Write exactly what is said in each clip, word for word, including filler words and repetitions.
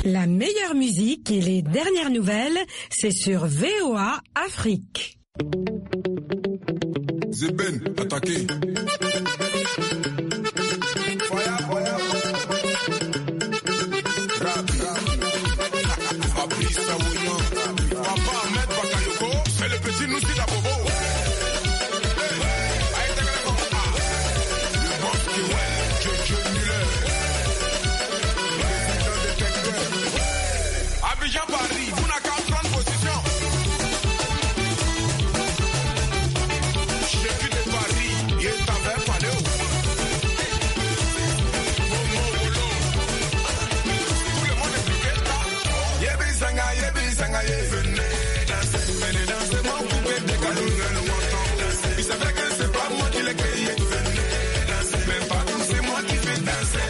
La meilleure musique et les dernières nouvelles, c'est sur V O A Afrique. Zeben, attaqué. Fire, fire, rap, rap. Fabrice Samoyan, Papa Ahmed Bakayoko, c'est le petit Noussi d'Abobo. Abidjan Paris, vous n'avez qu'à prendre position. Chef de Paris, il est avec Paléo. Tout le monde est bloqué là. Yébi Sanga, Yébi Sanga, venez danser, venez danser, mon coupé de galou, le montant. Il savait que c'est pas moi qui l'ai créé. Venez danser, même pas tout, c'est moi qui fais danser.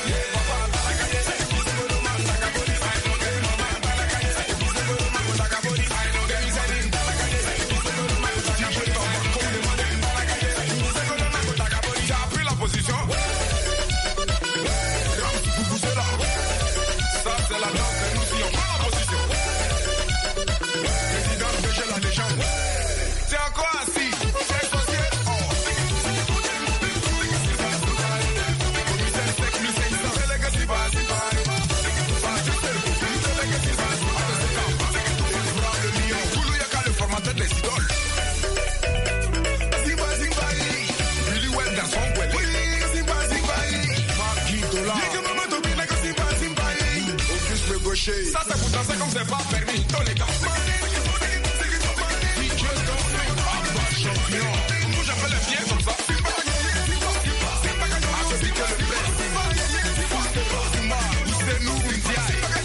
Ça c'est pour danser comme c'est pas permis. Dans les gars. D J Abba champion. Moi j'appelle les pieds comme ça. C'est nous, India.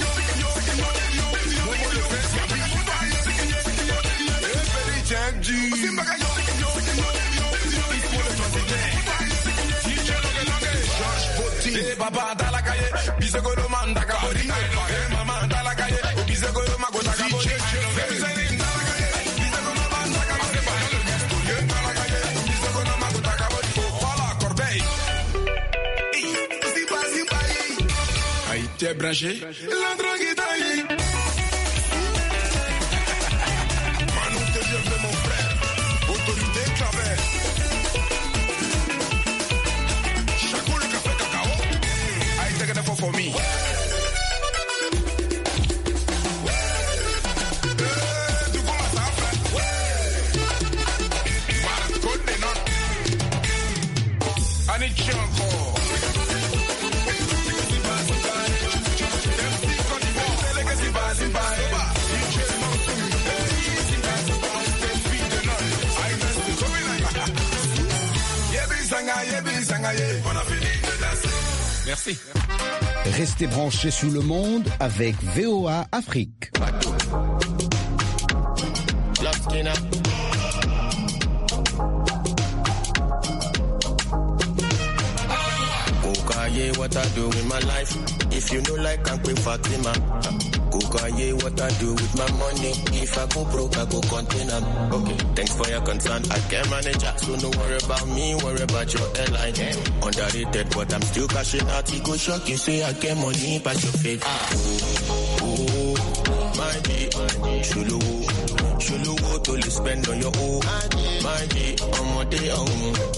Baba dans la caille, bisogolo manda kabori, maman dans la caille, bisogolo mago ta kabori, bisogolo manda kabori, dans la caille, bisogolo mago ta kabori, voilà corbeille. Ziba ziba yi, aïe t'es branché, l'endroit qui taille. Manu te viens mon frère, autorité claver. For me. Merci. Restez branchés sous le monde avec V O A Afrique. Kukaye, what I do with my life. If you know like Uncle Fatima. Kukaye, what I do with my money. If I go broke, I go contain them. Okay, thanks for your concern. I can manage it. So no worry about me, worry about your airline. Underrated, but I'm still cashing out. He go shock you, say I get money, but your face. Ah. Oh, oh, my G, Shulu, Shulu, to you spend on your own. My G, on my day, oh.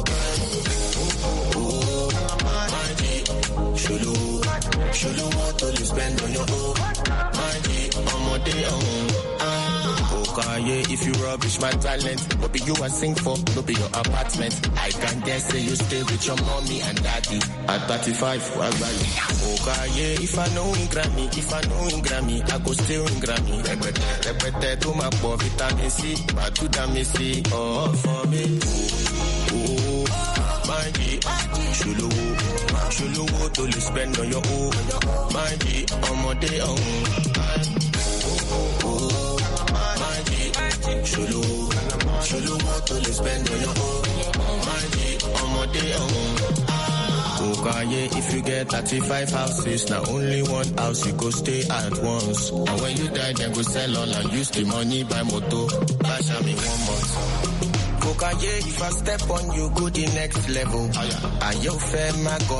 Oh, my G, Shulu, Shulu, to you spend on your own. My G, on my day, oh. Okay, if you rubbish my talent, no be you I sing for, no be your apartment. I can dare say you stay with your mommy and daddy. At thirty-five, what value? Okay, if I know in Grammy, if I know in Grammy, I go still in Grammy. Repete, repete, to my poor vitamin C, but to the missy, oh, for me. Oh, my G, Shulu, Shulu, to you spend on your own. My G, on my day, oh. Oh, Shulu, Shulu, what to spend on your own. My G, on my day, oh. Kukaye, if you get thirty-five houses, now only one house you go stay at once. And when you die, then go sell all and use the money buy moto. Cash me one month. Kukaye, if I step on you, go the next level. Are you fair, my God?